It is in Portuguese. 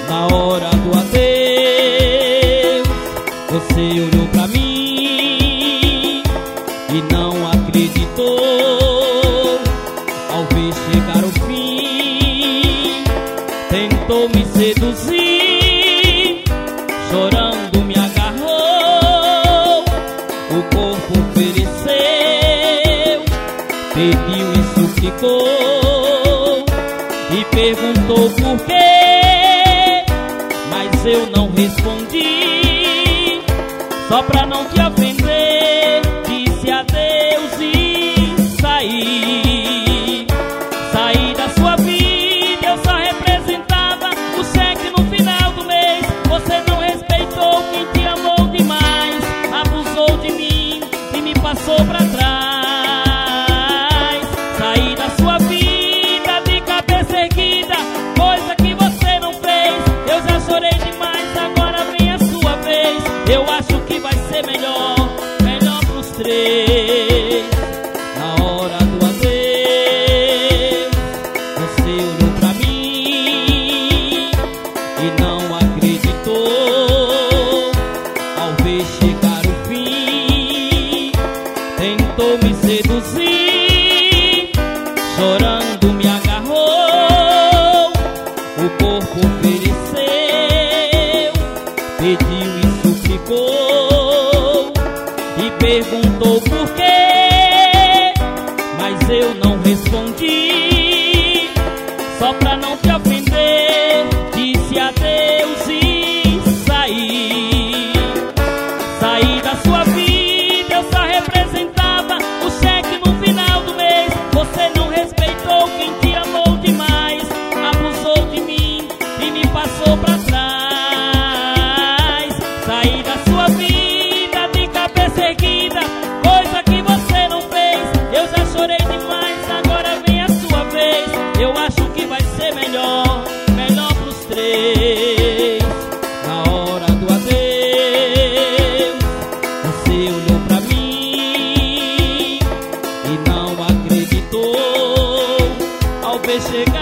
Na hora do adeus, você olhou pra mim e não acreditou. Ao ver chegar o fim, tentou me seduzir, chorando me agarrou, o corpo ofereceu, pediu e suplicou, e perguntou por quê, mas eu não respondi, só pra não te ofender, disse adeus e saí. Saí da sua vida, eu só representava o cheque no final do mês. Você não respeitou quem te amou demais, abusou de mim e me passou pra trás. Saí da sua vida de cabeça erguida, coisa que você não fez. Eu já chorei demais, agora vem a sua vez. Eu acho que vai ser melhor, melhor pros três. Na hora do adeus, você olhou pra mim e não acreditou. Ao ver chegar o fim, tentou me seduzir, chorando me agarrou, o corpo ofereceu, pediu e suplicou, e perguntou por quê, mas eu não respondi, só pra não te ofender, disse adeus e saí. Saí da sua vida, eu só representava o cheque no final do mês. Você não respeitou quem te amou demais, abusou de mim e me passou pra trás. Saí da sua vida de cabeça erguida, coisa que você não fez. Eu já chorei demais, agora vem a sua vez. Eu acho que vai ser melhor, melhor pros três. Na hora do adeus, você olhou pra mim e não acreditou. Ao ver chegar